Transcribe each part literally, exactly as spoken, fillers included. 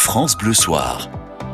France Bleu Soir.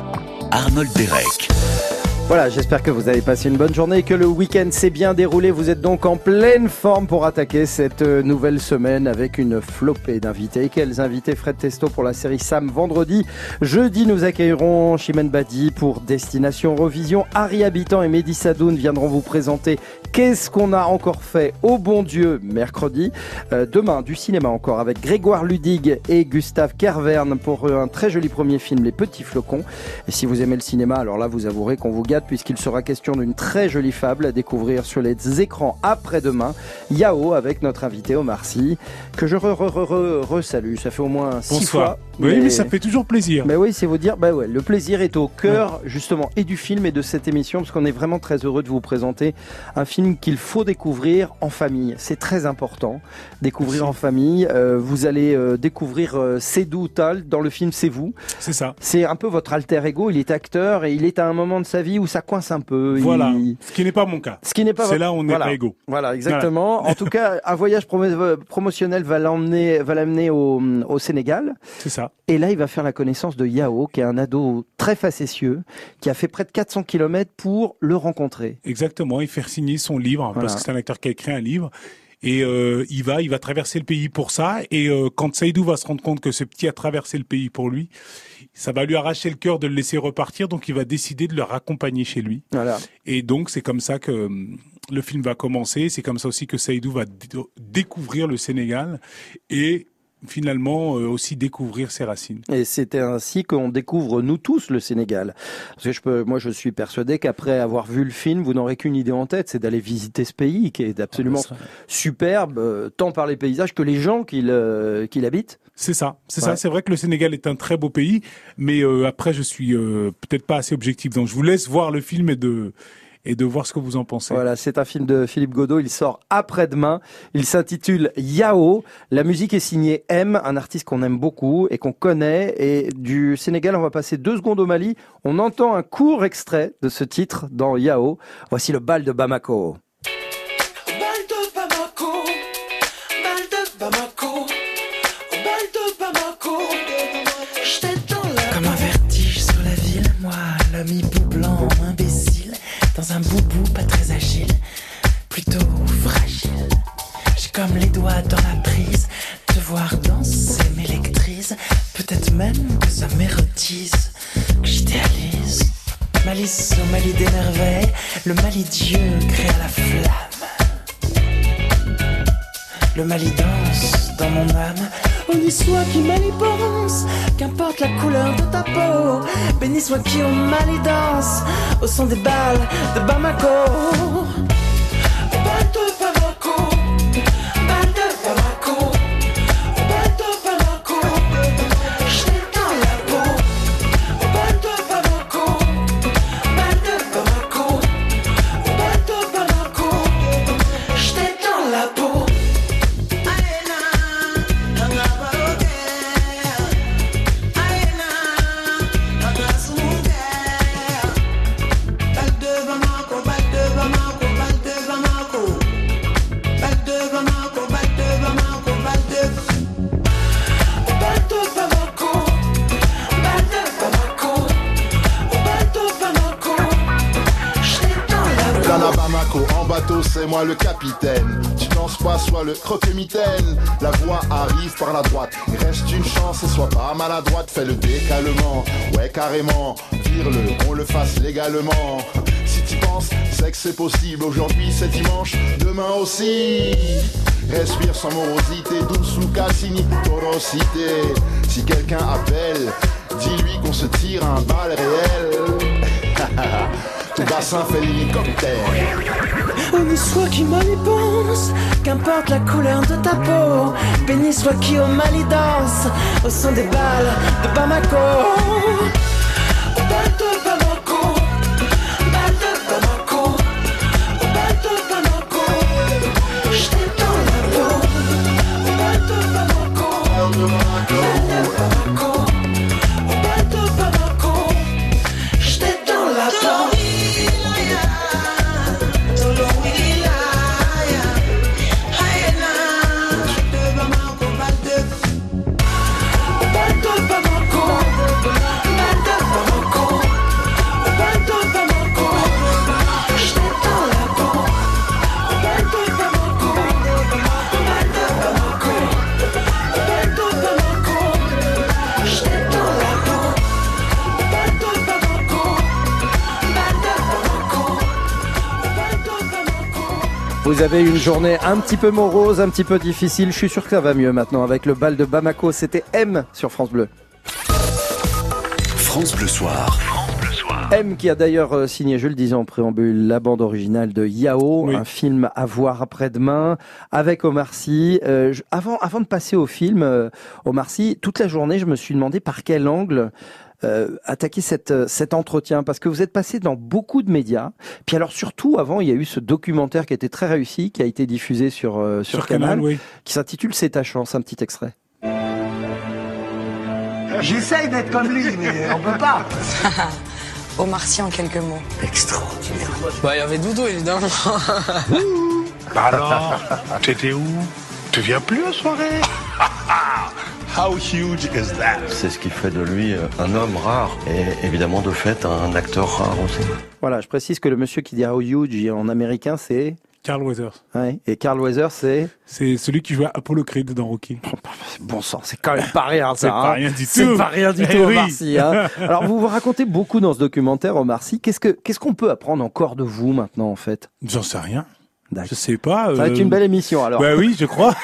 Arnold Derek. Voilà, j'espère que vous avez passé une bonne journée et que le week-end s'est bien déroulé. Vous êtes donc en pleine forme pour attaquer cette nouvelle semaine avec une flopée d'invités. Et quels invités? Fred Testo pour la série Sam vendredi. Jeudi, nous accueillerons Chimène Badi pour Destination Eurovision. Harry Habitant et Mehdi Sadoun viendront vous présenter Qu'est-ce qu'on a encore fait au bon Dieu mercredi. Euh, demain, du cinéma encore avec Grégoire Ludig et Gustave Kervern pour un très joli premier film, Les Petits Flocons. Et si vous aimez le cinéma, alors là, vous avouerez qu'on vous gâte puisqu'il sera question d'une très jolie fable à découvrir sur les écrans après-demain. Yao avec notre invité Omar Sy, que je re-re-re-re-salue. Ça fait au moins six Bonsoir. fois. Oui, mais... mais ça fait toujours plaisir. Mais oui, c'est vous dire, bah ouais, le plaisir est au cœur ouais. justement et du film et de cette émission parce qu'on est vraiment très heureux de vous présenter un film qu'il faut découvrir en famille. C'est très important, découvrir Merci. en famille. Euh, vous allez euh, découvrir euh, Seydou Tall dans le film C'est vous. C'est ça. C'est un peu votre alter ego. Il est acteur et il est à un moment de sa vie où ça coince un peu. Voilà. Il... Ce qui n'est pas mon cas. Ce qui n'est pas. C'est là où on n'est voilà. pas égaux. Voilà, exactement. Voilà. En tout cas, un voyage promo- promotionnel va l'emmener, va l'amener au, au Sénégal. C'est ça. Et là, il va faire la connaissance de Yao, qui est un ado très facétieux, qui a fait près de quatre cents kilomètres pour le rencontrer. Exactement. Il fait signer son livre, voilà. parce que c'est un acteur qui a écrit un livre. Et euh, il va, il va traverser le pays pour ça. Et euh, quand Seydou va se rendre compte que ce petit a traversé le pays pour lui, ça va lui arracher le cœur de le laisser repartir. Donc il va décider de le raccompagner chez lui. Voilà. Et donc c'est comme ça que le film va commencer. C'est comme ça aussi que Seydou va d- découvrir le Sénégal et finalement euh, aussi découvrir ses racines. Et c'était ainsi qu'on découvre nous tous le Sénégal. Parce que je peux, moi je suis persuadé qu'après avoir vu le film, vous n'aurez qu'une idée en tête, c'est d'aller visiter ce pays qui est absolument ah, superbe, euh, tant par les paysages que les gens qui euh, qui l'habitent. C'est ça, c'est ouais. ça. C'est vrai que le Sénégal est un très beau pays, mais euh, après je suis euh, peut-être pas assez objectif. Donc je vous laisse voir le film et de et de voir ce que vous en pensez. Voilà, c'est un film de Philippe Godot, il sort après-demain, il s'intitule Yao, la musique est signée M, un artiste qu'on aime beaucoup et qu'on connaît, et du Sénégal on va passer deux secondes au Mali, on entend un court extrait de ce titre dans Yao, voici le bal de Bamako. Bal de Bamako, bal de Bamako, bal de Bamako, j'étais dans la... Comme un vertige sur la ville, moi, l'ami bout blanc, imbécile, dans un boubou pas très agile, plutôt fragile. J'ai comme les doigts dans la prise, te voir danser m'électrise, peut-être même que ça m'érotise, que j'idéalise. Malice au Mali des merveilles, le Mali Dieu créa la flamme. Le Mali danse dans mon âme. Béni soit qui Mali pense, qu'importe la couleur de ta peau. Béni soit qui au Mali danse, au son des balles de Bamako. Bal de Bamako, bal de Bamako, bal de Bamako, j'étais dans la peau. Bal de Bamako, bal de Bamako, bal de Bamako, j'étais dans la peau. En bateau, c'est moi le capitaine. Tu danses pas, sois le croque-mitaine. La voix arrive par la droite. Il reste une chance et sois pas maladroite. Fais le décalement, ouais carrément. Vire-le, qu'on le fasse légalement. Si tu penses, c'est que c'est possible. Aujourd'hui c'est dimanche, demain aussi. Respire sans morosité, douce ou Cassini, porosité. Si quelqu'un appelle, dis-lui qu'on se tire un bal réel. Ton bassin fait l'hélicoptère. Béni soit qui Mali pense, qu'importe la couleur de ta peau. Béni soit qui au Mali danse, au son des balles de Bamako. Bal de Bamako, bal de Bamako, bal de Bamako, j'étais dans la peau. Bal de Bamako, bal de Bamako, bal de Bamako, j'étais dans la peau. Bamako, Vous avez une journée un petit peu morose, un petit peu difficile. Je suis sûr que ça va mieux maintenant avec le bal de Bamako. C'était M sur France Bleu. France Bleu Soir. M qui a d'ailleurs euh, signé, je le disais en préambule, la bande originale de Yao, Oui. un film à voir après-demain avec Omar Sy. Euh, je- avant, avant de passer au film, euh, Omar Sy, toute la journée, je me suis demandé par quel angle euh, attaquer cette, euh, cet entretien, parce que vous êtes passé dans beaucoup de médias. Puis alors surtout, avant, il y a eu ce documentaire qui était très réussi, qui a été diffusé sur, euh, sur, Sur Canal, oui. qui s'intitule C'est ta chance, un petit extrait. J'essaye d'être comme lui, mais on peut pas. Omar Sy en quelques mots. Extraordinaire. Bah, il y avait Doudou, évidemment. Bah alors, t'étais où? Tu viens plus aux soirées? How huge is that? C'est ce qui fait de lui un homme rare et évidemment de fait un acteur rare aussi. Voilà, je précise que le monsieur qui dit How huge en américain, c'est... Carl Weathers. Ouais. Et Carl Weathers, c'est... C'est celui qui jouait Apollo Creed dans Rocky. Bon sang, c'est quand même pas rien, ça. C'est pas hein. rien du C'est tout. pas rien du Eh tout, Omar oui. Sy. Hein. Alors, vous vous racontez beaucoup dans ce documentaire, Omar Sy. Qu'est-ce que, qu'est-ce qu'on peut apprendre encore de vous maintenant, en fait? J'en sais rien. D'accord. Je sais pas. Ça va être euh, une belle émission, alors. Bah oui, je crois.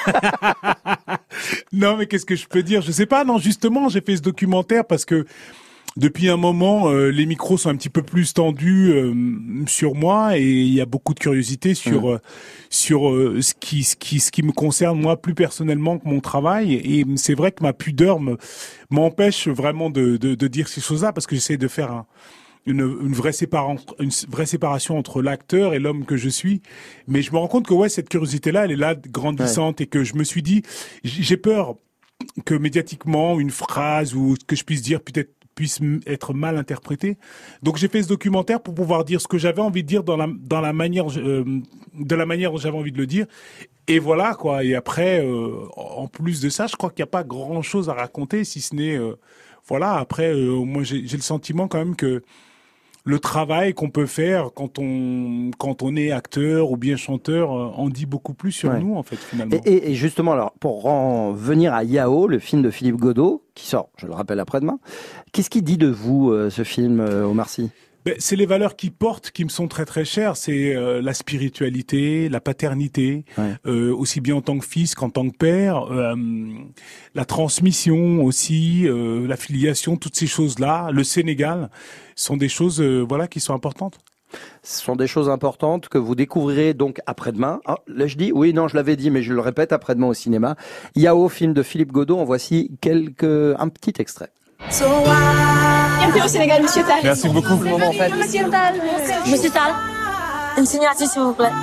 Non, mais qu'est-ce que je peux dire? Je sais pas. Non, justement, j'ai fait ce documentaire parce que depuis un moment, euh, les micros sont un petit peu plus tendus euh, sur moi et il y a beaucoup de curiosité sur Mmh. euh, sur euh, ce qui ce qui ce qui me concerne moi plus personnellement que mon travail. Et c'est vrai que ma pudeur me m'empêche vraiment de, de de dire ces choses-là parce que j'essaie de faire un une, une vraie séparation, une vraie séparation entre l'acteur et l'homme que je suis. Mais je me rends compte que ouais, cette curiosité-là, elle est là, grandissante, et que je me suis dit, j- j'ai peur que médiatiquement, une phrase ou ce que je puisse dire peut-être puisse m- être mal interprété. Donc j'ai fait ce documentaire pour pouvoir dire ce que j'avais envie de dire dans la dans la manière euh, de la manière dont j'avais envie de le dire. Et voilà quoi. Et après, euh, en plus de ça, je crois qu'il n'y a pas grand chose à raconter, si ce n'est euh, voilà. Après, euh, moi j'ai j'ai le sentiment quand même que le travail qu'on peut faire quand on quand on est acteur ou bien chanteur euh, en dit beaucoup plus sur Ouais. nous en fait finalement. Et, et, et justement, alors, pour en venir à Yao, le film de Philippe Godot, qui sort, je le rappelle, après-demain, qu'est-ce qu'il dit de vous, euh, ce film, euh, Omar Sy? Ben, c'est les valeurs qui portent, qui me sont très très chères. C'est euh, la spiritualité, la paternité, Ouais. euh, aussi bien en tant que fils qu'en tant que père, euh, la transmission aussi, euh, la filiation, toutes ces choses-là. Le Sénégal sont des choses, euh, voilà, qui sont importantes. Ce sont des choses importantes que vous découvrirez donc après-demain. Ah, là, je dis, oui, non, je l'avais dit, mais je le répète, après-demain au cinéma. Yao, film de Philippe Godot. En voici quelques, un petit extrait. Bienvenue au Sénégal, monsieur Tal. Merci beaucoup. Monsieur Tal. Monsieur Tal, une signature s'il vous plaît.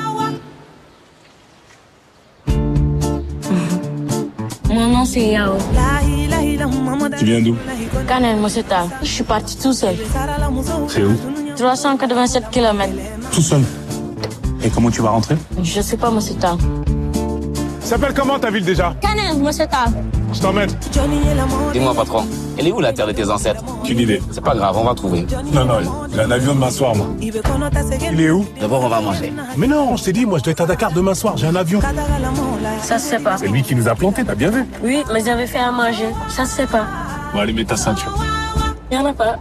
Mon nom c'est Yao. Tu viens d'où? Canel, monsieur Tal. Je suis parti tout seul. C'est où? trois cent quatre-vingt-sept kilomètres. Tout seul. Et comment tu vas rentrer? Je sais pas, monsieur Tal. S'appelle comment ta ville déjà? Canel, monsieur Tal. Je t'emmène. Dis-moi, patron, elle est où la terre de tes ancêtres? Qu'une idée. C'est pas grave, on va trouver. Non, non, j'ai un avion demain soir, moi. Il est où? D'abord, on va manger. Mais non, je t'ai dit, moi, je dois être à Dakar demain soir, j'ai un avion. Ça se sait pas. C'est lui qui nous a plantés, t'as bien vu? Oui, mais j'avais fait à manger. Ça se sait pas. Bon, allez, mets ta ceinture. Il y en a pas.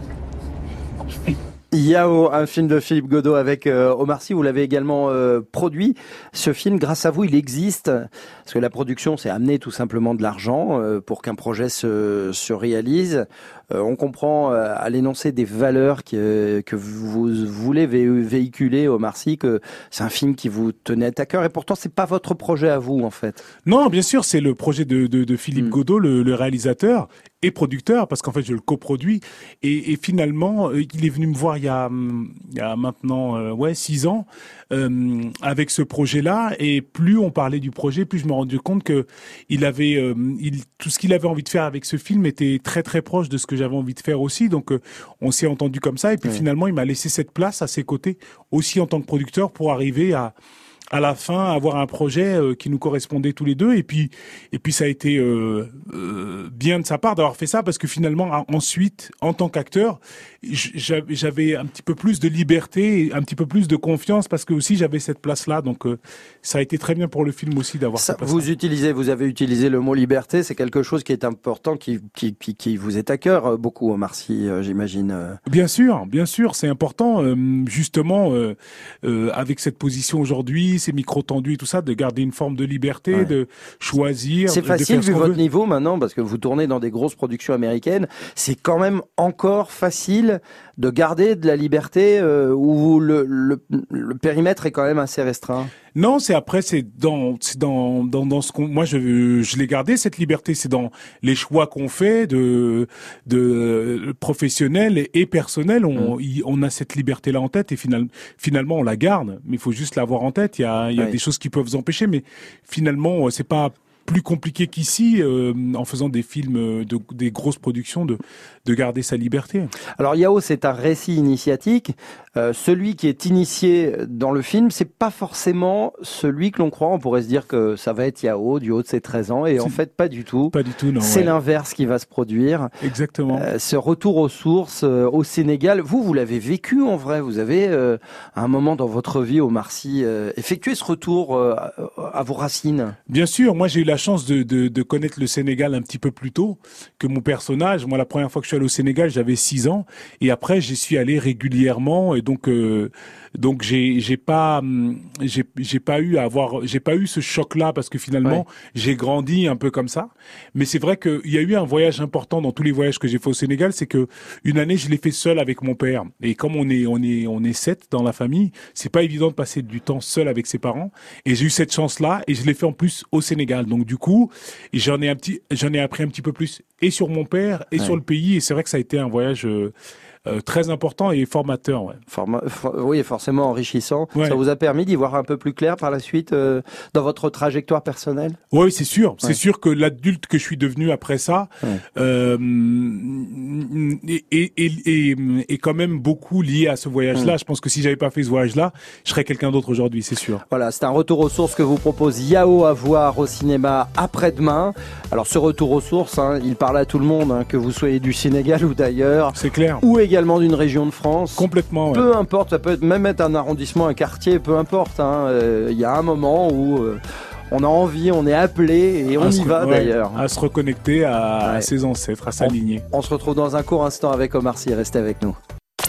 Yao, un film de Philippe Godot avec euh, Omar Sy, vous l'avez également euh, produit. Ce film, grâce à vous, il existe, parce que la production, c'est amener tout simplement de l'argent euh, pour qu'un projet se, se réalise. Euh, on comprend euh, à l'énoncé des valeurs que, que vous voulez vé- véhiculer, Omar Sy, que c'est un film qui vous tenait à cœur, et pourtant, c'est pas votre projet à vous, en fait. Non, bien sûr, c'est le projet de, de, de Philippe Mm. Godot, le, le réalisateur et producteur, parce qu'en fait, je le coproduis. Et, et finalement, euh, il est venu me voir il y a, hum, il y a maintenant euh, ouais six ans euh, avec ce projet-là. Et plus on parlait du projet, plus je me rendais compte que il avait, euh, il, tout ce qu'il avait envie de faire avec ce film était très très proche de ce que j'avais envie de faire aussi. Donc, euh, on s'est entendu comme ça. Et puis Oui. finalement, il m'a laissé cette place à ses côtés aussi en tant que producteur pour arriver à à la fin avoir un projet euh, qui nous correspondait tous les deux. Et puis et puis ça a été euh, euh, bien de sa part d'avoir fait ça, parce que finalement a- ensuite en tant qu'acteur j- j'avais j'avais un petit peu plus de liberté, un petit peu plus de confiance, parce que aussi j'avais cette place là. Donc euh, ça a été très bien pour le film aussi d'avoir Ça, cette place. vous utilisez, vous avez utilisé le mot liberté, c'est quelque chose qui est important, qui, qui, qui, qui vous est à cœur euh, beaucoup, Omar Sy, euh, j'imagine. euh. Bien sûr, bien sûr, c'est important, euh, justement, euh, euh, avec cette position aujourd'hui, ici, ces micros tendus et tout ça, de garder une forme de liberté, ouais. de choisir. C'est de facile faire ce vu qu'on votre veut. niveau maintenant, parce que vous tournez dans des grosses productions américaines. C'est quand même encore facile de garder de la liberté euh, où le, le, le périmètre est quand même assez restreint. Non, c'est après, c'est dans, c'est dans, dans, dans ce qu'on, moi, je, je l'ai gardé, cette liberté, c'est dans les choix qu'on fait de, de professionnels et, et personnels. On, mmh. y, on a cette liberté-là en tête et finalement, finalement, on la garde. Mais il faut juste l'avoir en tête. Il y a, il y a oui. des choses qui peuvent vous empêcher, mais finalement, c'est pas plus compliqué qu'ici, euh, en faisant des films, de, des grosses productions, de, de garder sa liberté. Alors Yao, c'est un récit initiatique. Euh, celui qui est initié dans le film, c'est pas forcément celui que l'on croit. On pourrait se dire que ça va être Yao du haut de ses treize ans, et c'est en fait pas du tout. Pas du tout, non. C'est ouais. l'inverse qui va se produire. Exactement. Euh, ce retour aux sources euh, au Sénégal, vous, vous l'avez vécu en vrai. Vous avez, euh, à un moment dans votre vie, Omar Sy, euh, effectué ce retour euh, à vos racines. Bien sûr, moi j'ai eu la chance de, de, de connaître le Sénégal un petit peu plus tôt que mon personnage. Moi, la première fois que je suis allé au Sénégal, j'avais six ans, et après j'y suis allé régulièrement, et donc euh, donc j'ai j'ai pas j'ai j'ai pas eu à avoir j'ai pas eu ce choc-là, parce que finalement ouais. j'ai grandi un peu comme ça. Mais c'est vrai qu'il y a eu un voyage important dans tous les voyages que j'ai fait au Sénégal, c'est que une année je l'ai fait seul avec mon père, et comme on est on est on est sept dans la famille, c'est pas évident de passer du temps seul avec ses parents, et j'ai eu cette chance-là, et je l'ai fait en plus au Sénégal. Donc du coup, j'en ai un petit, j'en ai appris un petit peu plus et sur mon père et ouais. sur le pays. Et c'est vrai que ça a été un voyage euh, euh, très important et formateur. Ouais. Forma- for- oui, forcément enrichissant. Ouais. Ça vous a permis d'y voir un peu plus clair par la suite euh, dans votre trajectoire personnelle ? Oui, c'est sûr. Ouais. C'est sûr que l'adulte que je suis devenu après ça ouais. euh, est, est, est, est, est quand même beaucoup lié à ce voyage-là. Mmh. Je pense que si j'avais pas fait ce voyage-là, je serais quelqu'un d'autre aujourd'hui, c'est sûr. Voilà, c'est un retour aux sources que vous propose Yao à voir au cinéma après-demain. Alors ce retour aux sources, hein, il parle à tout le monde, hein, que vous soyez du Sénégal ou d'ailleurs. C'est clair. Ou également d'une région de France. Complètement, ouais. Peu importe, ça peut être, même être un arrondissement, un quartier, peu importe. Hein. Euh, il y a un moment où euh, on a envie, on est appelé et on y va ouais, d'ailleurs. À se reconnecter à, ouais. à ses ancêtres, à sa lignée. On se retrouve dans un court instant avec Omar Sy. Restez avec nous.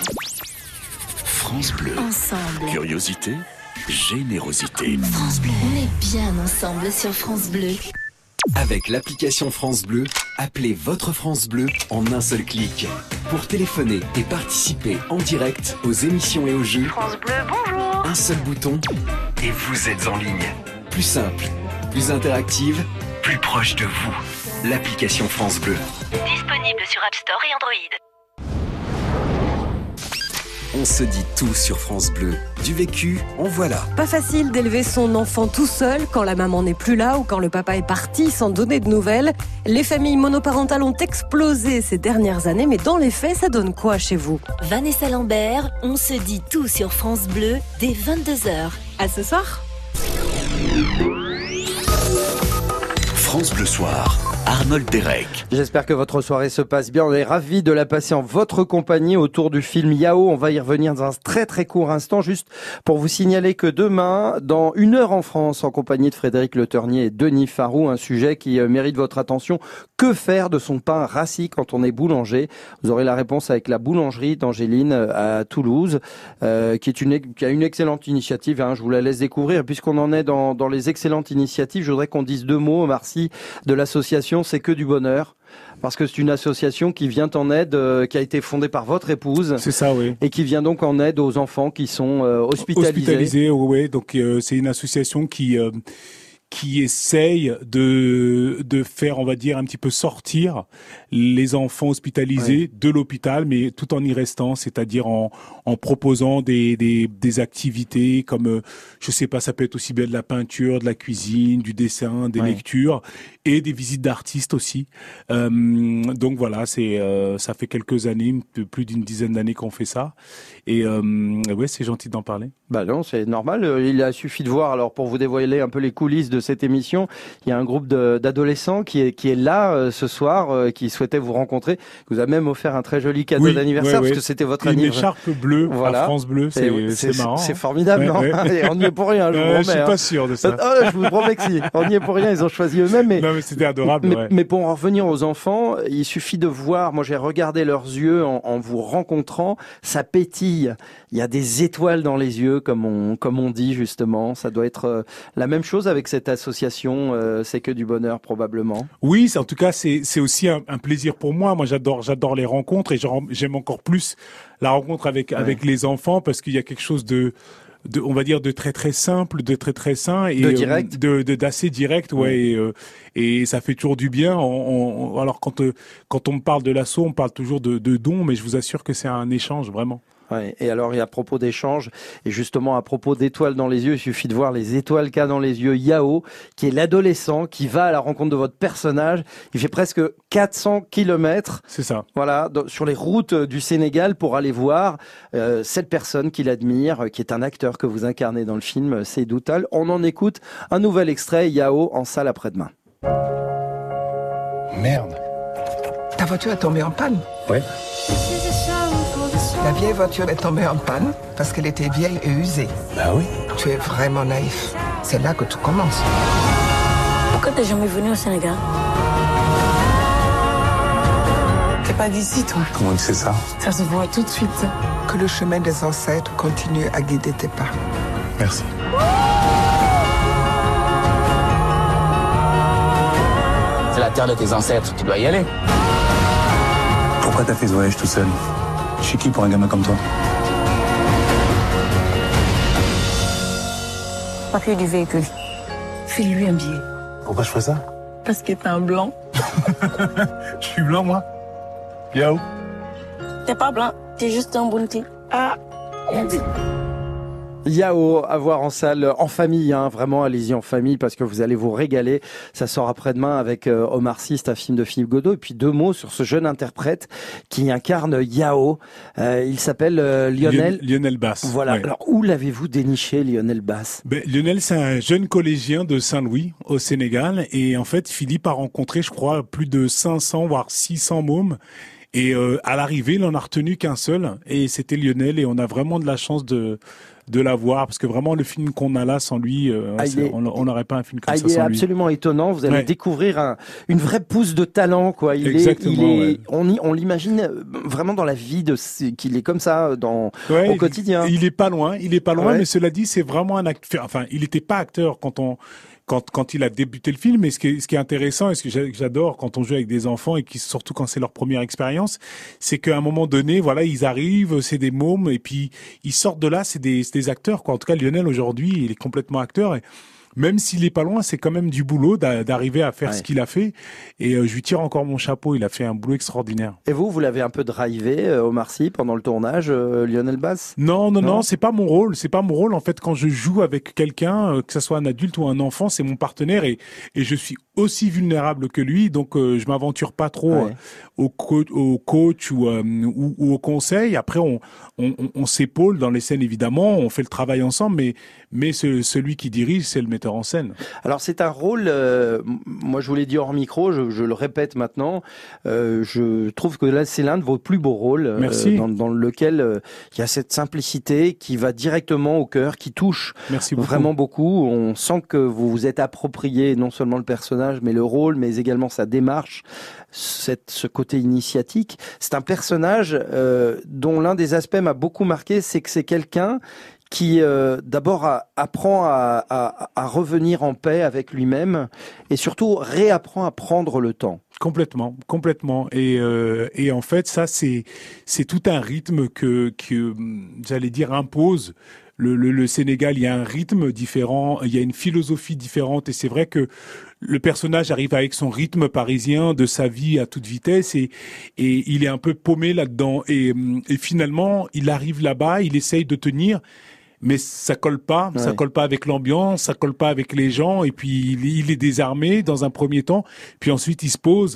France Bleu. Ensemble. Curiosité, générosité. France Bleu. On est bien ensemble sur France Bleu. Avec l'application France Bleu, appelez votre France Bleu en un seul clic. Pour téléphoner et participer en direct aux émissions et aux jeux, France Bleu, bonjour. Un seul bouton et vous êtes en ligne. Plus simple, plus interactive, plus proche de vous. L'application France Bleu. Disponible sur App Store et Android. On se dit tout sur France Bleu. Du vécu, en voilà. Pas facile d'élever son enfant tout seul quand la maman n'est plus là ou quand le papa est parti sans donner de nouvelles. Les familles monoparentales ont explosé ces dernières années, mais dans les faits, ça donne quoi chez vous ? Vanessa Lambert, on se dit tout sur France Bleu dès vingt-deux heures. À ce soir. France Bleu Soir, Arnold Derek. J'espère que votre soirée se passe bien. On est ravis de la passer en votre compagnie autour du film Yao. On va y revenir dans un très très court instant, juste pour vous signaler que demain, dans une heure en France, en compagnie de Frédéric Le Ternier et Denis Farou, un sujet qui mérite votre attention. Que faire de son pain rassis quand on est boulanger ? Vous aurez la réponse avec la boulangerie d'Angéline à Toulouse, euh, qui est une qui a une excellente initiative. Hein, je vous la laisse découvrir. Puisqu'on en est dans dans les excellentes initiatives, je voudrais qu'on dise deux mots, Omar Sy, de l'association C'est que du bonheur, parce que c'est une association qui vient en aide, euh, qui a été fondée par votre épouse. C'est ça, oui. Et qui vient donc en aide aux enfants qui sont euh, hospitalisés. Hospitalisés, oui. Donc euh, c'est une association qui euh, qui essaye de de faire, on va dire, un petit peu sortir les enfants hospitalisés ouais. de l'hôpital, mais tout en y restant, c'est-à-dire en en proposant des des des activités comme euh, je sais pas, ça peut être aussi bien de la peinture, de la cuisine, du dessin, des ouais. lectures et des visites d'artistes aussi. Euh, donc voilà, c'est euh, ça fait quelques années, plus d'une dizaine d'années qu'on fait ça, et euh, ouais, c'est gentil d'en parler. Bah non, c'est normal. Il a suffi de voir, alors pour vous dévoiler un peu les coulisses de de cette émission. Il y a un groupe de, d'adolescents qui est, qui est là euh, ce soir, euh, qui souhaitait vous rencontrer. Vous a même offert un très joli cadeau oui, d'anniversaire ouais, parce ouais. que c'était votre Une anniversaire. écharpe bleue voilà. à France Bleu, c'est, c'est, c'est marrant. C'est formidable, ouais, non ouais. Et on n'y est pour rien, je vous euh, promets. Je suis hein. pas sûr de ça. Oh, je vous promets que si. On n'y est pour rien, ils ont choisi eux-mêmes. Mais, non, mais c'était adorable. Mais, ouais. mais pour en revenir aux enfants, il suffit de voir. Moi, j'ai regardé leurs yeux en, en vous rencontrant. Ça pétille. Il y a des étoiles dans les yeux, comme on, comme on dit justement. Ça doit être euh, la même chose avec cette association. Euh, c'est que du bonheur, probablement. Oui, c'est, en tout cas, c'est, c'est aussi un, un plaisir pour moi. Moi, j'adore, j'adore les rencontres et j'aime encore plus la rencontre avec, ouais. avec les enfants parce qu'il y a quelque chose de, de, on va dire, de très très simple, de très très sain et de direct, euh, de, de d'assez direct, ouais. ouais. Et, euh, et ça fait toujours du bien. On, on, alors quand euh, quand on me parle de l'asso, on parle toujours de, de dons, mais je vous assure que c'est un échange vraiment. Ouais. Et alors, et à propos d'échanges, et justement à propos d'étoiles dans les yeux, il suffit de voir les étoiles qu'a dans les yeux Yao, qui est l'adolescent qui va à la rencontre de votre personnage. Il fait presque quatre cents kilomètres. C'est ça. Voilà, dans, sur les routes du Sénégal pour aller voir euh, cette personne qu'il admire, qui est un acteur que vous incarnez dans le film, Seydou Tall. On en écoute un nouvel extrait, Yao, en salle après-demain. Merde. Ta voiture est tombée en panne? Ouais. La vieille voiture est tombée en panne parce qu'elle était vieille et usée. Bah oui. Tu es vraiment naïf. C'est là que tout commence. Pourquoi t'es jamais venu au Sénégal? T'es pas d'ici, toi. Comment tu sais ça? Ça se voit tout de suite. Que le chemin des ancêtres continue à guider tes pas. Merci. C'est la terre de tes ancêtres, tu dois y aller. Pourquoi t'as fait ce voyage tout seul? Je suis qui pour un gamin comme toi? Papier du véhicule. File-lui un billet. Pourquoi je ferais ça? Parce que t'es un blanc. Je suis blanc, moi. Yao. T'es pas blanc, t'es juste un bounty. Ah. Yao, à voir en salle, en famille, hein, vraiment, allez-y en famille parce que vous allez vous régaler. Ça sort après-demain avec euh, Omar Sy, c'est un film de Philippe Godot. Et puis deux mots sur ce jeune interprète qui incarne Yao. Euh, il s'appelle euh, Lionel. Lionel Bass. Voilà. Ouais. Alors, où l'avez-vous déniché, Lionel Bass? Ben, Lionel, c'est un jeune collégien de Saint-Louis, au Sénégal. Et en fait, Philippe a rencontré, je crois, plus de cinq cents, voire six cents mômes. Et euh, à l'arrivée, il en a retenu qu'un seul. Et c'était Lionel. Et on a vraiment de la chance de... de l'avoir, parce que vraiment le film qu'on a là sans lui, euh, ah, est, on n'aurait pas un film comme ah, ça il est sans absolument lui. étonnant, vous allez ouais. découvrir un, une vraie pousse de talent, quoi. Il Exactement, est, il est, ouais. on, y, on l'imagine vraiment dans la vie de qu'il est comme ça dans ouais, au quotidien. Il est pas loin, il est pas loin, ouais. mais cela dit, c'est vraiment un acteur. Enfin, il n'était pas acteur quand on quand quand il a débuté le film. Mais ce qui est, ce qui est intéressant et ce que j'adore quand on joue avec des enfants et qui surtout quand c'est leur première expérience, c'est qu'à un moment donné, voilà, ils arrivent, c'est des mômes et puis ils sortent de là, c'est des, c'est des acteurs, quoi. En tout cas, Lionel aujourd'hui, il est complètement acteur. Et même s'il est pas loin, c'est quand même du boulot d'arriver à faire ouais. ce qu'il a fait. Et euh, je lui tire encore mon chapeau. Il a fait un boulot extraordinaire. Et vous, vous l'avez un peu drivé, euh, Omar Sy, pendant le tournage, euh, Lionel Bass? Non, non, non, non, c'est pas mon rôle. C'est pas mon rôle. En fait, quand je joue avec quelqu'un, euh, que ça soit un adulte ou un enfant, c'est mon partenaire et et je suis aussi vulnérable que lui. Donc, euh, je m'aventure pas trop ouais. euh, au, co au coach ou, euh, ou, ou au conseil. Après, on on, on, on s'épaule dans les scènes évidemment. On fait le travail ensemble, mais mais ce, celui qui dirige, c'est le metteur en scène. Alors c'est un rôle, euh, moi je vous l'ai dit hors micro, je, je le répète maintenant, euh, je trouve que là c'est l'un de vos plus beaux rôles, euh, dans, dans lequel euh, il y a cette simplicité qui va directement au cœur, qui touche Merci beaucoup. vraiment beaucoup. On sent que vous vous êtes approprié non seulement le personnage, mais le rôle, mais également sa démarche, cette, ce côté initiatique. C'est un personnage euh, dont l'un des aspects m'a beaucoup marqué, c'est que c'est quelqu'un qui euh, d'abord a, apprend à, à, à revenir en paix avec lui-même et surtout réapprend à prendre le temps. Complètement, complètement. Et euh, et en fait, ça c'est c'est tout un rythme que que j'allais dire impose le, le le Sénégal. Il y a un rythme différent, il y a une philosophie différente. Et c'est vrai que le personnage arrive avec son rythme parisien de sa vie à toute vitesse et et il est un peu paumé là-dedans. Et et finalement, il arrive là-bas, il essaye de tenir. Mais ça colle pas, ouais. ça colle pas avec l'ambiance, ça colle pas avec les gens. Et puis il, il est désarmé dans un premier temps, puis ensuite il se pose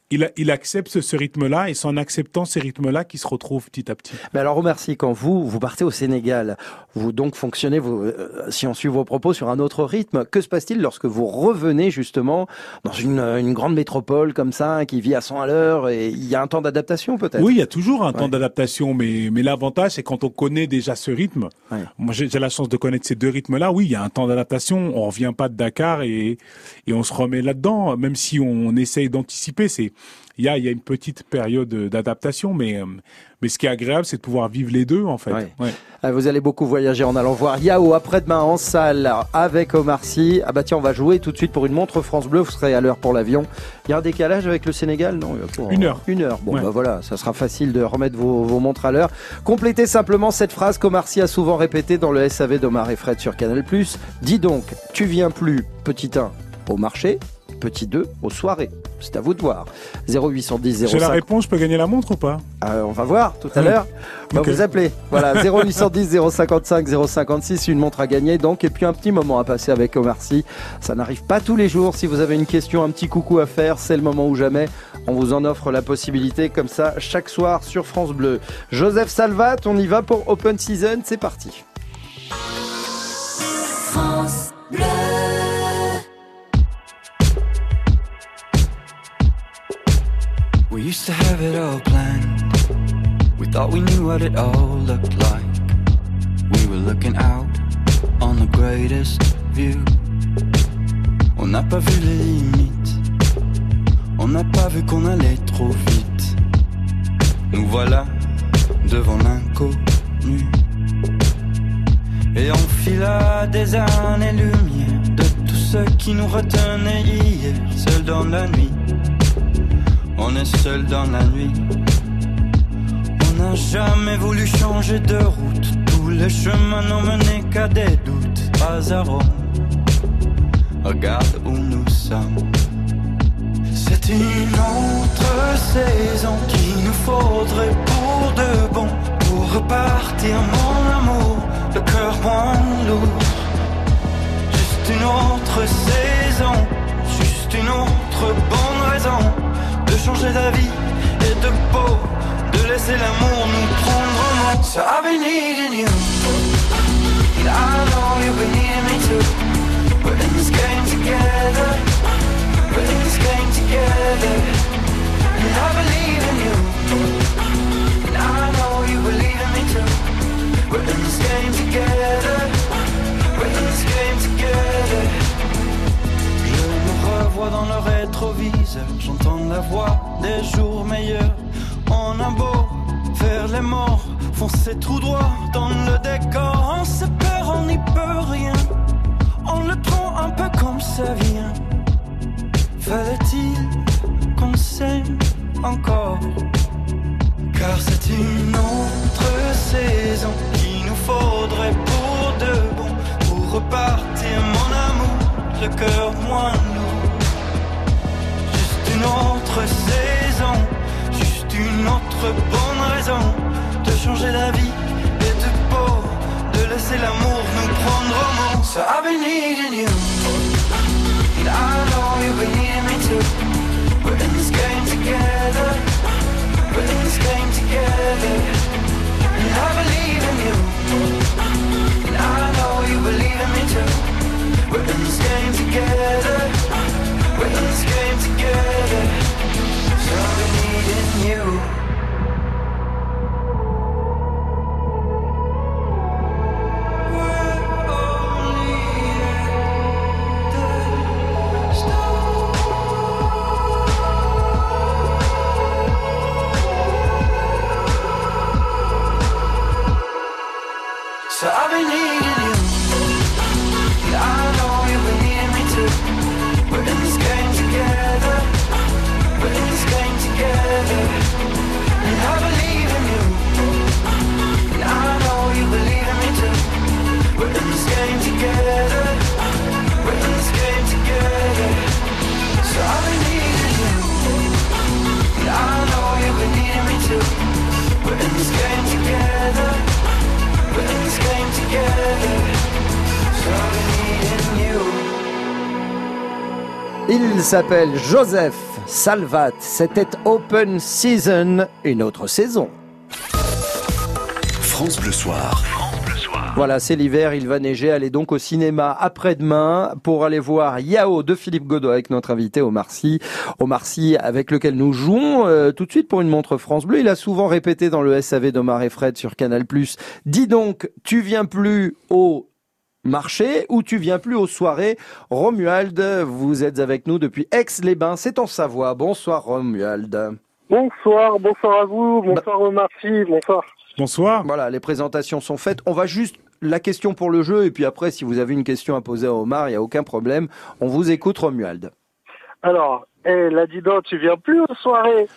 il, il accepte ce rythme-là et c'est en acceptant ces rythmes-là qu'il se retrouve petit à petit. Mais alors, Omar Sy, quand vous, vous partez au Sénégal, vous donc fonctionnez, vous, euh, si on suit vos propos, sur un autre rythme. Que se passe-t-il lorsque vous revenez justement dans une, une grande métropole comme ça, qui vit à cent à l'heure, et il y a un temps d'adaptation peut-être? Oui, il y a toujours un ouais. temps d'adaptation, mais, mais l'avantage, c'est quand on connaît déjà ce rythme. Ouais. Moi, j'ai, j'ai la chance de connaître ces deux rythmes-là. Oui, il y a un temps d'adaptation. On revient pas de Dakar et, et on se remet là-dedans, même si on essaye d'anticiper. C'est, il y a, il y a une petite période d'adaptation, mais, mais ce qui est agréable, c'est de pouvoir vivre les deux, en fait. Ouais. Ouais. Vous allez beaucoup voyager en allant voir Yao après-demain en salle avec Omar Sy. Ah bah tiens, on va jouer tout de suite pour une montre France Bleu. Vous serez à l'heure pour l'avion. Il y a un décalage avec le Sénégal? Non, pour une heure. Une heure. Bon, ouais. bah voilà, ça sera facile de remettre vos, vos montres à l'heure. Complétez simplement cette phrase qu'Omar Sy a souvent répétée dans le S A V d'Omar et Fred sur Canal plus. Dis donc, tu viens plus, petit un, au marché, petit deux, aux soirées. C'est à vous de voir. zéro huit cent dix zéro cinq. J'ai la réponse, je peux gagner la montre ou pas? euh, On va voir tout à l'heure. On va okay. vous appeler. Voilà, zéro huit cent dix zéro cinquante-cinq zéro cinquante-six, une montre à gagner donc. Et puis un petit moment à passer avec Omar Sy. Ça n'arrive pas tous les jours. Si vous avez une question, un petit coucou à faire, c'est le moment ou jamais. On vous en offre la possibilité comme ça chaque soir sur France Bleu. Joseph Salvat, on y va pour Open Season. C'est parti. France Bleu. We used to have it all planned. We thought we knew what it all looked like. We were looking out on the greatest view. On n'a pas vu les limites. On n'a pas vu qu'on allait trop vite. Nous voilà devant l'inconnu. Et on fila des années-lumière de tout ce qui nous retenait hier. Seul dans la nuit. On est seul dans la nuit. On n'a jamais voulu changer de route. Tous les chemins n'ont mené qu'à des doutes. Pas à Rome. Regarde où nous sommes. C'est une autre saison qu'il nous faudrait pour de bon. Pour repartir mon amour, le cœur moins lourd. Juste une autre saison, juste une autre bonne raison de changer d'avis et de peau, de laisser l'amour nous prendre en main. So I've been needing you, and I know you've been needing me too. We're in this game together, we're in this game together. And I believe in you, and I know you believe in me too. We're in this game together, we're in this game together. Je me revois dans le rétroviseur, j'entends la voix des jours meilleurs. On a beau faire les morts, foncer tout droit dans le décor. On se perd, on n'y peut rien, on le prend un peu comme ça vient. Fallait-il qu'on s'aime encore? Car c'est une autre saison qu'il nous faudrait pour de bon. Pour repartir mon amour, le cœur moins lourd. Juste une autre saison, juste une autre bonne raison de changer la vie et de peau, de laisser l'amour nous prendre au mot. So I've been needing you, and I know you've been needing me too. We're in this game together, we're in this game together. And I believe in you, and I know you believe in me too. We're in this game together, we're in this game together. So I've been needing you. So I've been needing you, and I know you've been needing me too. We're in this game together, we're in this game together. And I believe in you, and I know you believe in me too. We're in this game together, we're in this game together. So I've been needing you, and I know you've been needing me too. We're in this game together, we're in this game together. Il s'appelle Joseph Salvat. C'était Open Season, une autre saison. France Bleu Soir. Voilà, c'est l'hiver, il va neiger. Allez donc au cinéma après-demain pour aller voir Yao de Philippe Godot avec notre invité Omar Sy. Omar Sy avec lequel nous jouons euh, tout de suite pour une montre France Bleu. Il a souvent répété dans le S A V d'Omar et Fred sur Canal plus. Dis donc, tu viens plus au marché ou tu viens plus aux soirées? Romuald, vous êtes avec nous depuis Aix-les-Bains, c'est en Savoie. Bonsoir Romuald. Bonsoir, bonsoir à vous, bonsoir Omar Sy, bonsoir. Bonsoir. Voilà, les présentations sont faites. On va juste la question pour le jeu et puis après, si vous avez une question à poser à Omar, il n'y a aucun problème. On vous écoute, Romuald. Alors, eh, là, dis donc, tu viens plus aux soirées.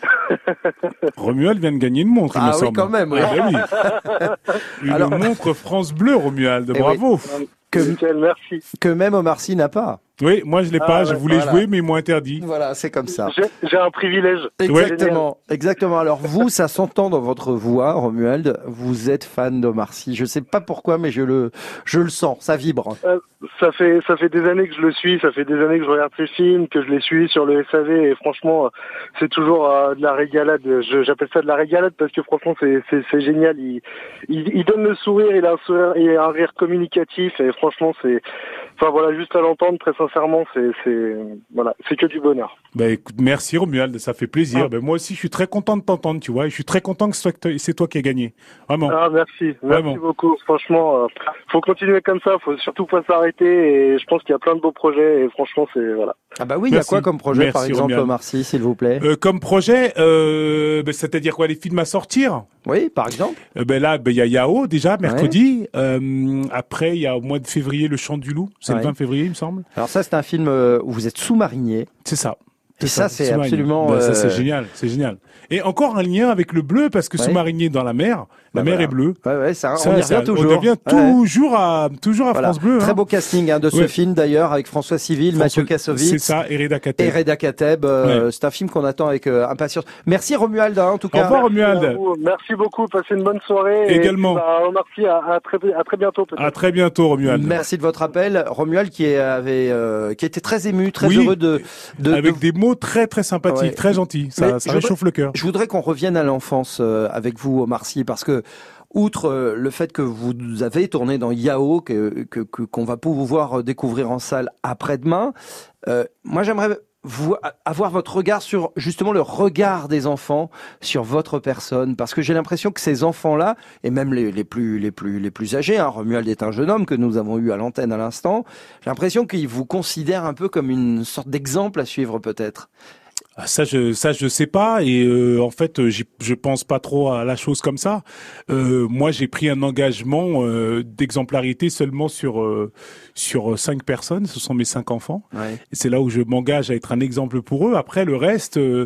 Romuald vient de gagner une montre, il ah me oui, semble. quand même. Oui. Ah, ben oui. Une Alors... montre France Bleu, Romuald. Bravo. Oui. Que, Nickel, merci. Que même Omar Sy n'a pas. Oui, moi je l'ai ah, pas, ouais, je voulais voilà. jouer mais ils m'ont interdit. Voilà, c'est comme ça. J'ai, j'ai un privilège. Exactement, exactement. Alors vous, ça s'entend dans votre voix, Romuald, vous êtes fan d'Omar Sy. Je sais pas pourquoi, mais je le, je le sens, ça vibre. Euh, ça fait, ça fait des années que je le suis, ça fait des années que je regarde ses films, que je les suis sur le S A V et franchement, c'est toujours euh, de la régalade. Je, j'appelle ça de la régalade parce que franchement, c'est, c'est, c'est génial. Il, il, il donne le sourire, il a un sourire, il a un rire communicatif et franchement, c'est, enfin voilà, juste à l'entendre, très sincèrement, c'est, c'est, voilà, c'est que du bonheur. Bah écoute, merci Romuald, ça fait plaisir. Ah. Ben, moi aussi, je suis très content de t'entendre, tu vois, et je suis très content que c'est toi qui as gagné. Vraiment. Ah merci, Vraiment. merci beaucoup. Franchement, euh, faut continuer comme ça, faut surtout pas s'arrêter. Et je pense qu'il y a plein de beaux projets et franchement, c'est voilà. Ah bah oui, il y a quoi comme projet, merci, par exemple, Omar Sy, s'il vous plaît? euh, Comme projet, euh, ben, c'est-à-dire quoi, les films à sortir? Oui, par exemple. Euh, ben là, ben il y a Yao déjà mercredi. Ouais. Euh, après, il y a au mois de février Le Chant du Loup. C'est ouais. le vingt février, il me semble. Alors ça, c'est un film où vous êtes sous-marinier. C'est ça. Et ça, ça c'est absolument... Ben, euh... ça, c'est génial, c'est génial. Et encore un lien avec le bleu, parce que ouais. sous-marinier dans la mer, la bah mer voilà. est bleue. Ouais, ouais, ça, ça on y revient toujours. On revient ouais. toujours à, toujours à voilà. France Bleu. Très hein. beau casting hein, de ce ouais. film, d'ailleurs, avec François Civil, François... Mathieu Kassovitz. C'est ça, et Reda Kateb. Et Reda Kateb. Euh, ouais. C'est un film qu'on attend avec euh, impatience. Merci Romuald, hein, en tout cas. Au revoir Romuald. Merci, Merci beaucoup, passez une bonne soirée. Également. Et puis, bah, merci, à, à, très, à très bientôt. Peut-être. À très bientôt Romuald. Merci de votre appel. Romuald qui, avait, euh, qui était très ému, très oui, heureux de... de avec de... des mots très très sympathiques, ouais. très gentils. Ça, ça réchauffe voudrais, le cœur. Je voudrais qu'on revienne à l'enfance euh, avec vous, Omar Sy, parce que outre euh, le fait que vous avez tourné dans Yao, que, que, que, qu'on va pouvoir découvrir en salle après-demain, euh, moi j'aimerais vous, avoir votre regard sur justement le regard des enfants sur votre personne, parce que j'ai l'impression que ces enfants-là, et même les, les plus les plus les plus âgés, hein, Romuald est un jeune homme que nous avons eu à l'antenne à l'instant, j'ai l'impression qu'ils vous considèrent un peu comme une sorte d'exemple à suivre peut-être. Ça je ça je sais pas et euh, en fait je pense pas trop à la chose comme ça. Euh, moi j'ai pris un engagement euh, d'exemplarité seulement sur euh, sur cinq personnes. Ce sont mes cinq enfants. Ouais. Et c'est là où je m'engage à être un exemple pour eux. Après le reste, euh,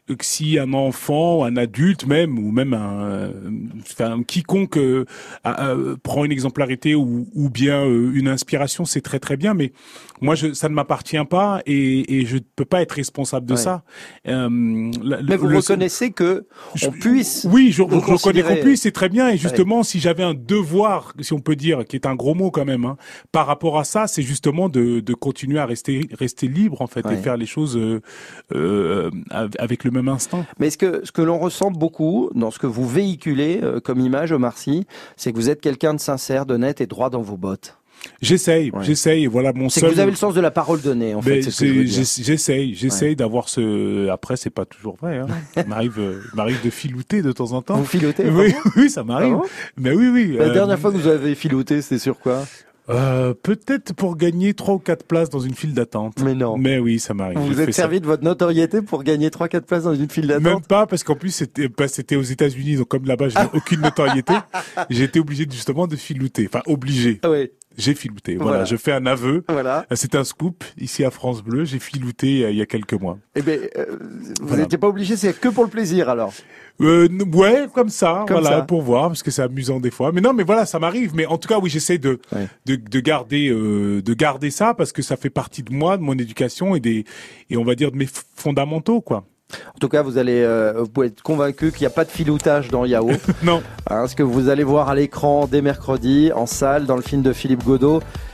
si un enfant, un adulte même ou même un, enfin quiconque euh, euh, prend une exemplarité ou, ou bien euh, une inspiration, c'est très très bien. Mais moi je, ça ne m'appartient pas et, et je ne peux pas être responsable de ouais. ça. Euh, la, Mais vous le, reconnaissez que je, on puisse. Oui, je, je reconnais qu'on puisse, c'est très bien. Et justement, ouais. si j'avais un devoir, si on peut dire, qui est un gros mot quand même, hein, par rapport à ça, c'est justement de, de continuer à rester, rester libre en fait ouais. et faire les choses euh, euh, avec le même instinct. Mais ce que ce que l'on ressent beaucoup dans ce que vous véhiculez euh, comme image, Omar Sy, c'est que vous êtes quelqu'un de sincère, d'honnête et droit dans vos bottes. J'essaye, ouais. j'essaye, et voilà mon c'est seul... que vous avez le sens de la parole donnée, en fait, c'est ce que je veux dire. J'essaye, j'essaye ouais. d'avoir ce... Après, c'est pas toujours vrai, hein. Il m'arrive, euh, m'arrive de filouter de temps en temps. Vous filotez? Oui, oui, ça m'arrive. Ah bon? Mais oui, oui. La euh... dernière fois que vous avez filouté, c'était sur quoi? Euh, peut-être pour gagner trois ou quatre places dans une file d'attente. Mais non. Mais oui, ça m'arrive. Vous vous êtes servi ça. de votre notoriété pour gagner trois quatre places dans une file d'attente? Même pas, parce qu'en plus, c'était, bah, c'était aux États-Unis, donc comme là-bas, je n'ai aucune notoriété, j'ai été obligé justement de filouter. Enfin, obligé. Ah oui. J'ai filouté. Voilà. voilà, je fais un aveu. Voilà. C'est un scoop ici à France Bleu. J'ai filouté il y a quelques mois. Eh ben, euh, vous n'étiez voilà. pas obligé, c'est que pour le plaisir alors. Euh, ouais, comme ça, comme voilà, ça. pour voir, parce que c'est amusant des fois. Mais non, mais voilà, ça m'arrive. Mais en tout cas, oui, j'essaie de ouais. de, de garder euh, de garder ça parce que ça fait partie de moi, de mon éducation et des et on va dire de mes fondamentaux, quoi. En tout cas, vous allez, euh, vous pouvez être convaincu qu'il n'y a pas de filoutage dans Yao. Non. Hein, ce que vous allez voir à l'écran dès mercredi, en salle, dans le film de Philippe Godot,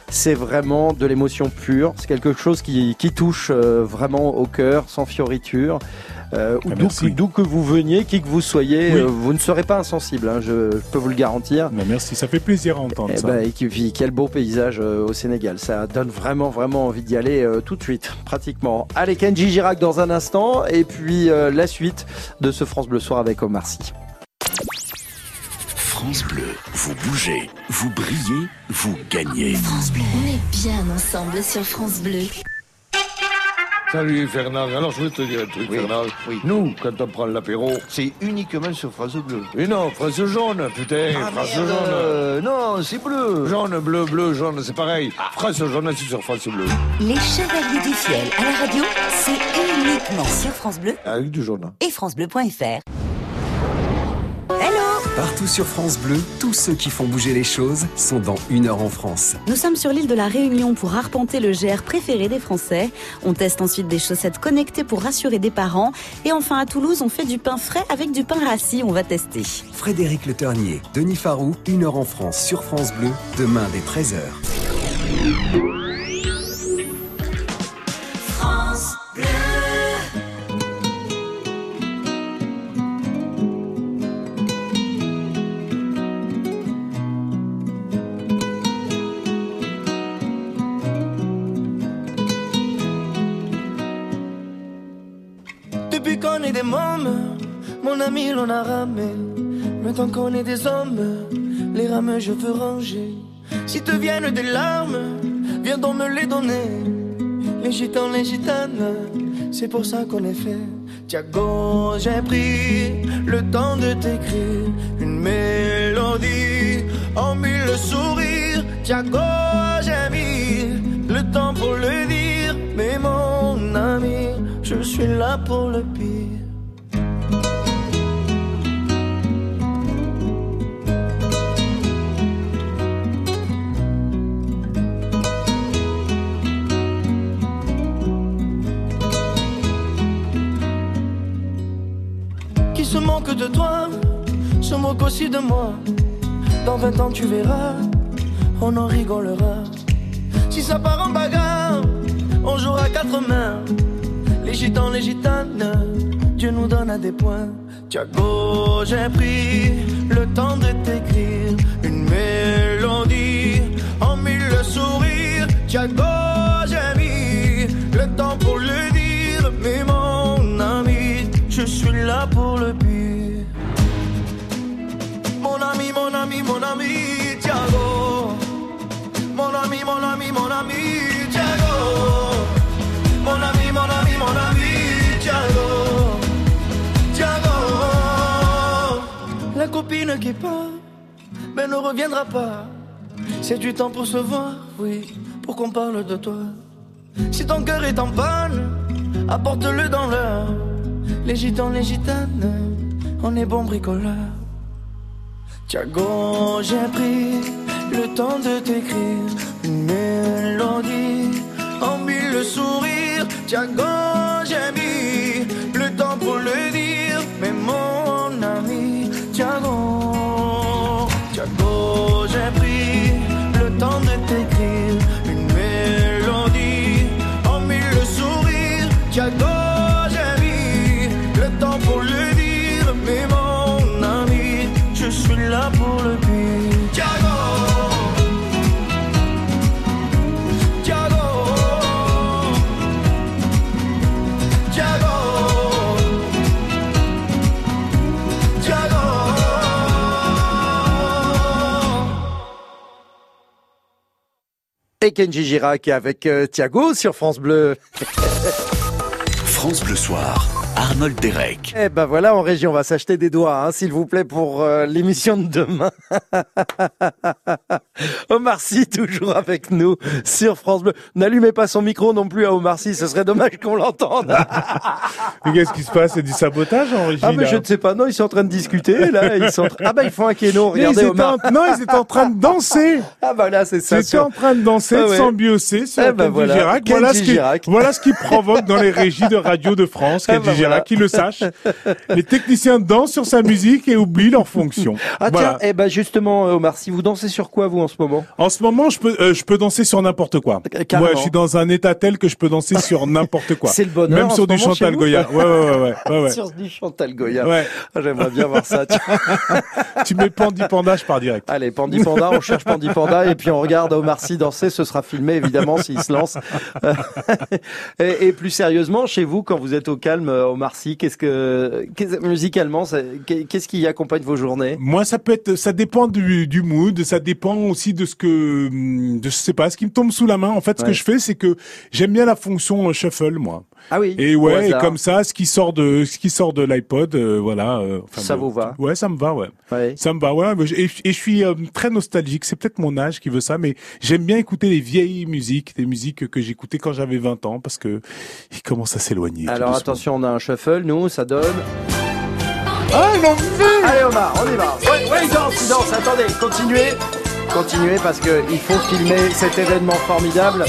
c'est vraiment de l'émotion pure. C'est quelque chose qui, qui touche euh, vraiment au cœur, sans fioriture. Euh, Ah, d'où, que, d'où que vous veniez, qui que vous soyez, Oui. euh, vous ne serez pas insensible, hein, je, je peux vous le garantir. Mais merci, ça fait plaisir à entendre Eh ça. ben, et puis, quel beau paysage euh, au Sénégal. Ça donne vraiment, vraiment envie d'y aller euh, tout de suite, pratiquement. Allez, Kenji Girac dans un instant. Et puis euh, la suite de ce France Bleu Soir avec Omar Sy. France Bleu, vous bougez, vous brillez, vous gagnez. France Bleu. On est bien ensemble sur France Bleu. Salut Fernand, alors je vais te dire un truc Oui, Fernand. oui. Nous, quand on prend l'apéro... C'est uniquement sur France Bleu. Mais non, France jaune, putain, Ah, France merde, jaune. euh, non, c'est bleu. Jaune, bleu, bleu, jaune, c'est pareil. France jaune, c'est sur France Bleu. Les Chevaliers du Fiel à la radio, c'est uniquement sur France Bleu Avec du jaune. et francebleu point f r. Partout sur France Bleu, tous ceux qui font bouger les choses sont dans Une heure en France. Nous sommes sur l'île de la Réunion pour arpenter le G R préféré des Français. On teste ensuite des chaussettes connectées pour rassurer des parents. Et enfin à Toulouse, on fait du pain frais avec du pain rassis. On va tester. Frédéric Le Ternier, Denis Farou, Une heure en France sur France Bleu, demain dès treize heures. France Bleu. Depuis qu'on est des mômes, mon ami l'on a ramé. Maintenant qu'on est des hommes, les rames je veux ranger. Si te viennent des larmes, viens donc me les donner. Les gitans, les gitanes, c'est pour ça qu'on est fait. Tiago, j'ai pris le temps de t'écrire une mélodie en mille sourires. Tiago, j'ai mis le temps pour le dire. Mais mon ami, je suis là pour le pire. Qui se moque de toi, se moque aussi de moi. Dans vingt ans tu verras, on en rigolera. Si ça part en bagarre, on jouera quatre mains. Les gitans, les gitanes, Dieu nous donne à des points. Tiago, j'ai pris le temps de t'écrire une mélodie en mille sourires. Tiago, j'ai mis le temps pour le dire. Mais mon ami, je suis là pour le pire. Mon ami, mon ami, mon ami, Tiago. Mon ami, mon ami, mon ami, Tiago. Mon ami, mon ami, mon ami, Tiago. Tiago. La copine qui part, mais ne reviendra pas. C'est du temps pour se voir, oui, pour qu'on parle de toi. Si ton cœur est en panne, apporte-le dans l'heure. Les gitans, les gitanes, on est bons bricoleurs. Tiago, j'ai pris le temps de t'écrire une mélodie en mille sourires. Tiago, j'ai mis le temps pour le dire. Mais mon ami, Tiago, Tiago, j'ai pris le temps de t'écrire une mélodie en mille sourires. Tiago, j'ai mis le temps pour le dire. Mais mon ami, je suis là pour le pire. Tiago. Et Kenji Girac avec euh, Thiago sur France Bleu. France Bleu Soir, Arnold Derek. Eh ben voilà, en région, on va s'acheter des doigts, hein, s'il vous plaît, pour euh, l'émission de demain. Omar Sy, toujours avec nous sur France Bleu. N'allumez pas son micro non plus à Omar Sy, ce serait dommage qu'on l'entende. Mais qu'est-ce qui se passe? C'est du sabotage en régie? Ah mais là je ne sais pas, non, ils sont en train de discuter, là. Ils sont en tra- Ah bah ils font un kéno, Mais regardez ils étaient Omar. en- Non, ils étaient en train de danser. Ah bah là, c'est ça. Ils étaient sur- en train de danser, Ah de ouais. s'ambiosser sur Eh la ben Kenji voilà, Girac. Voilà Kenji ce, qui, Girac. voilà ce qui provoque dans les régies de radio de France, Eh Kenji ben Girac, voilà. qui le sache. Les techniciens dansent sur sa musique et oublient leur fonction. Ah Voilà. tiens, eh ben justement, Omar Sy, vous dansez sur quoi vous en en ce moment? En ce moment, je peux, euh, je peux danser sur n'importe quoi. Carrément. Ouais, je suis dans un état tel que je peux danser sur n'importe quoi. C'est le bonheur. Même en sur ce du moment Chantal chez vous Goya. Ouais, ouais, ouais, ouais, ouais, ouais. Sur du Chantal Goya. Ouais. Ah, j'aimerais bien voir ça. Tu, tu mets Pandi Panda, je pars direct. Allez, Pandi Panda, on cherche Pandi Panda et puis on regarde Omar Sy danser. Ce sera filmé évidemment s'il se lance. et, et plus sérieusement, chez vous, quand vous êtes au calme, Omar Sy, qu'est-ce que, qu'est-ce, musicalement, ça, qu'est-ce qui accompagne vos journées? Moi, ça peut être, ça dépend du, du mood, ça dépend aussi de ce que, de, je sais pas, ce qui me tombe sous la main. En fait, ce Ouais. que je fais, c'est que j'aime bien la fonction shuffle, moi. Ah oui. Et au ouais, et hasard. comme ça, ce qui sort de, ce qui sort de l'iPod, euh, voilà. euh, enfin, Ça de- vous va? Ouais, ça me va, ouais. Ouais. Ça me va, ouais. Et, et je suis euh, très nostalgique. C'est peut-être mon âge qui veut ça, mais j'aime bien écouter les vieilles musiques, des musiques que j'écoutais quand j'avais vingt ans, parce que ils commencent à s'éloigner. tout Alors doucement. attention, on a un shuffle, nous, ça donne. Ah, ils l'ont vu! Allez Omar, on y va. Ouais, ouais, il danse, il danse. Attendez, continuez. Continuez parce que il faut filmer cet événement formidable.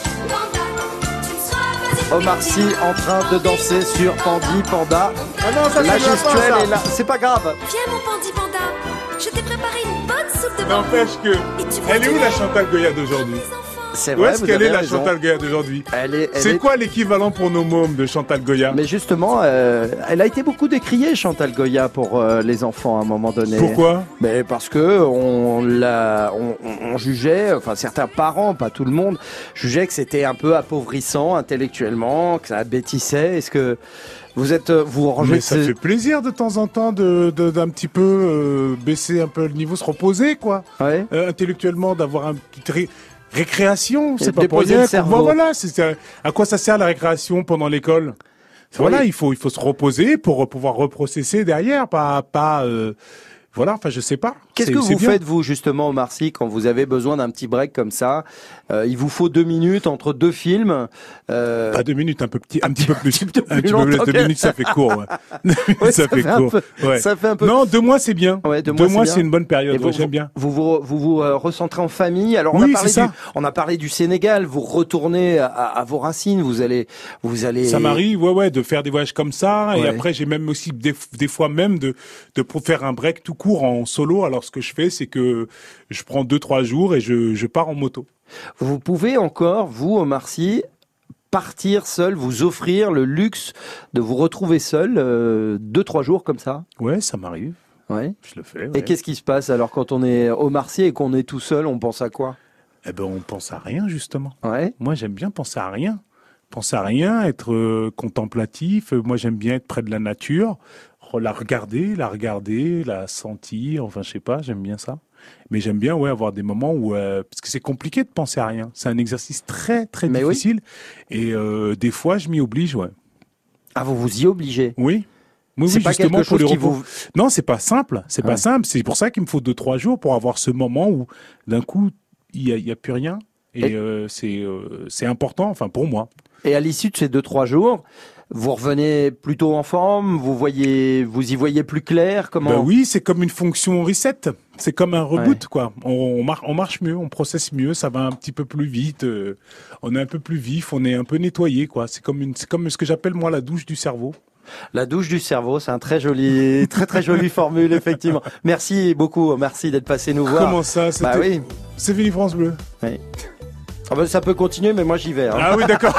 Omar Sy en train de danser sur Pandi Panda. Ah non, ça, La c'est de la fin, gestuelle ça. est là. C'est pas grave. Viens mon Pandi Panda, je t'ai préparé une bonne soupe de bambou. N'empêche que, elle est où la Chantal Goya d'aujourd'hui? C'est Où vrai, est-ce vous qu'elle avez est la raison. Chantal Goya d'aujourd'hui? Elle est, elle C'est est- quoi l'équivalent pour nos mômes de Chantal Goya? Mais justement, euh, elle a été beaucoup décriée, Chantal Goya, pour euh, les enfants à un moment donné. Pourquoi? Mais parce que on l'a, on, on- on jugeait, enfin certains parents, pas tout le monde, jugeaient que c'était un peu appauvrissant intellectuellement, que ça bêtissait. Est-ce que vous êtes, vous rangez Mais ça ces- fait plaisir de temps en temps de, de- d'un petit peu euh, baisser un peu le niveau, se reposer, quoi. Ouais. Euh, intellectuellement, d'avoir un petit ré- récréation, c'est Et pas pour déposer rien. le qu'on- cerveau. Voilà, c'est, c'est- à quoi ça sert la récréation pendant l'école? Voilà, il faut, il faut se reposer pour pouvoir reprocesser derrière, pas, pas, euh, voilà, enfin, je sais pas. Qu'est-ce C'est- que c'est vous bien. faites, vous, justement, Omar Sy, quand vous avez besoin d'un petit break comme ça? Euh, il vous faut deux minutes entre deux films. Euh... Pas deux minutes, un peu petit, un petit peu plus. Un plus petit peu longtemps plus. que- Deux minutes, ça fait court, ouais. Deux minutes, Ouais, ça, fait un court. peu- Ouais. ça fait un peu. Non, deux mois, c'est bien. Ouais, deux deux mois, mois, c'est c'est bien. une bonne période. Et vous, ouais, j'aime vous- bien. Vous vous, vous, vous euh, recentrez en famille. Alors, on, Oui, a parlé c'est du, ça. on a parlé du Sénégal. Vous retournez à, à vos racines. Vous allez, vous allez. Ça m'arrive, ouais, ouais, de faire des voyages comme ça. Et Ouais. après, j'ai même aussi des, des fois même de, de pour faire un break tout court en solo. Alors, ce que je fais, c'est que je prends deux, trois jours et je, je pars en moto. Vous pouvez encore, vous, Omar Sy, partir seul, vous offrir le luxe de vous retrouver seul euh, deux, trois jours comme ça. Ouais, ça m'arrive. Ouais. Je le fais. Et Ouais. qu'est-ce qui se passe alors quand on est Omar Sy et qu'on est tout seul, on pense à quoi? Eh ben, on pense à rien, justement. Ouais. Moi, j'aime bien penser à rien. Penser à rien, être euh, contemplatif. Euh, Moi, j'aime bien être près de la nature, re- la regarder, la regarder, la sentir. Enfin, je sais pas, j'aime bien ça. Mais j'aime bien, ouais, avoir des moments où, euh, parce que c'est compliqué de penser à rien. C'est un exercice très, très Mais oui. difficile. Et euh, des fois, je m'y oblige, ouais. Ah, vous vous y obligez. Oui. Oui, C'est oui, pas justement quelque pour chose les qui repos. vous- Non, c'est pas simple. C'est Ouais. pas simple. C'est pour ça qu'il me faut deux, trois jours pour avoir ce moment où, d'un coup, il y a, il y a plus rien. Et, Et- euh, c'est, euh, c'est important, enfin, pour moi. Et à l'issue de ces deux, trois jours, vous revenez plutôt en forme, vous voyez, vous y voyez plus clair, comment? Ben oui, c'est comme une fonction reset. C'est comme un reboot, Ouais. quoi. On, on, mar- on marche mieux, on processe mieux, ça va un petit peu plus vite. euh, on est un peu plus vif, on est un peu nettoyé, quoi. C'est comme une, c'est comme ce que j'appelle moi la douche du cerveau. La douche du cerveau, c'est un très joli, très très jolie formule, effectivement. Merci beaucoup, merci d'être passé nous voir. Comment ça? Bah C'était- oui. C'est fini France Bleu. Oui. Ah ben, ça peut continuer, mais moi j'y vais. hein. Ah oui, d'accord.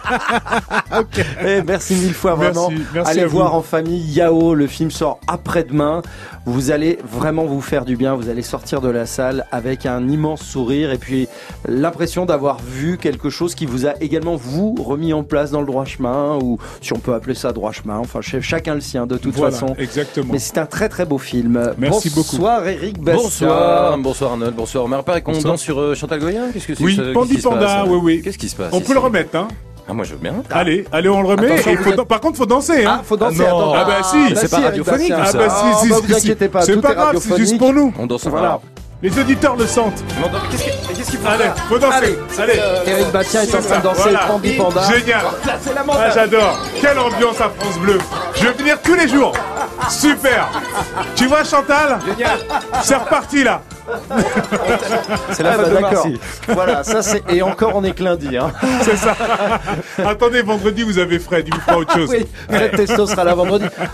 Eh, merci mille fois, vraiment. Merci, merci Allez à vous. voir en famille Yao, le film sort après-demain. Vous allez vraiment vous faire du bien, vous allez sortir de la salle avec un immense sourire et puis l'impression d'avoir vu quelque chose qui vous a également, vous, remis en place dans le droit chemin, ou si on peut appeler ça droit chemin, enfin ch- chacun le sien de toute Voilà, façon. exactement. Mais c'est un très très beau film. Merci beaucoup. Bonsoir Eric Bastien. Bonsoir, bonsoir Arnold, bonsoir. Mais paraît qu'on Bonsoir. danse sur euh, Chantal Goya. Qu'est-ce que c'est Oui, que ça- Pandi qu'est-ce qui se Panda, passe oui, oui. Qu'est-ce qui se passe On ici peut le remettre, hein. Ah, moi je veux bien. Allez, allez, on le remet. Attention, Et vous faut êtes- dan- Par contre, faut danser, hein. Ah, faut danser. Ah, non. attends. Ah bah si. bah C'est si, pas Eric radiophonique, Bastien. tout ça. Ah bah si, Ah, si, bah, si, vous si. inquiétez pas, C'est tout pas est grave, c'est radiophonique. juste pour nous. On danse Voilà. voilà. Les auditeurs le sentent. Mais on danse- Qu'est-ce que- qu'est-ce qu'il faut Allez, faire faut danser. Allez, Allez. Eric Bastien est en C'est train de ça, danser voilà. Pandi Panda. Génial. Là, c'est la Ah, montagne. j'adore. Quelle ambiance à France Bleu. Je vais venir tous les jours. Super. Tu vois Chantal? Génial. C'est reparti là. C'est la Ah, fête bah, de d'accord. Marcy. Voilà, ça c'est et encore on est que lundi. Hein. C'est ça. Attendez, vendredi vous avez Fred, il vous fera autre chose. Oui, Fred Testo sera là vendredi.